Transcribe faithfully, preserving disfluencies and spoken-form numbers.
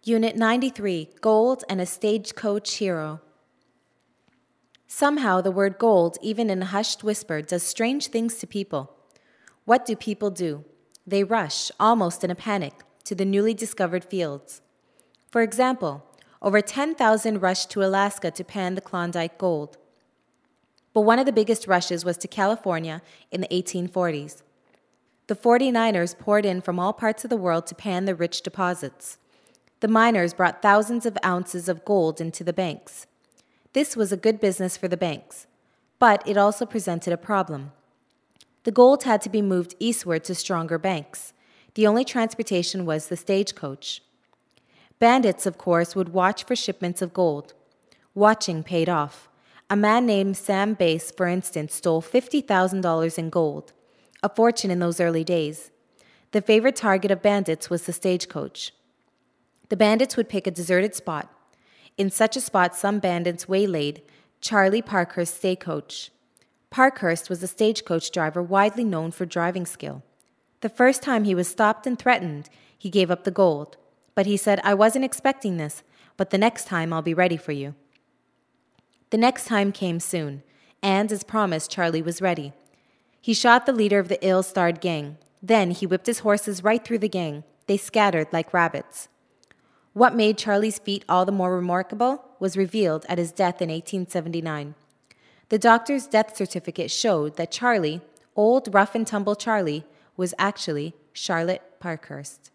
Unit ninety-three, Gold and a Stagecoach Hero. Somehow the word gold, even in a hushed whisper, does strange things to people. What do people do? They rush, almost in a panic, to the newly discovered fields. For example, over ten thousand rushed to Alaska to pan the Klondike gold. But one of the biggest rushes was to California in the eighteen forties. The forty-niners poured in from all parts of the world to pan the rich deposits. The miners brought thousands of ounces of gold into the banks. This was a good business for the banks, but it also presented a problem. The gold had to be moved eastward to stronger banks. The only transportation was the stagecoach. Bandits, of course, would watch for shipments of gold. Watching paid off. A man named Sam Bass, for instance, stole fifty thousand dollars in gold, a fortune in those early days. The favorite target of bandits was the stagecoach. The bandits would pick a deserted spot. In such a spot, some bandits waylaid Charlie Parkhurst's stagecoach. Parkhurst was a stagecoach driver widely known for driving skill. The first time he was stopped and threatened, he gave up the gold. But he said, "I wasn't expecting this, but the next time I'll be ready for you." The next time came soon, and, as promised, Charlie was ready. He shot the leader of the ill-starred gang. Then he whipped his horses right through the gang. They scattered like rabbits. What made Charlie's feat all the more remarkable was revealed at his death in eighteen seventy-nine. The doctor's death certificate showed that Charlie, old rough-and-tumble Charlie, was actually Charlotte Parkhurst.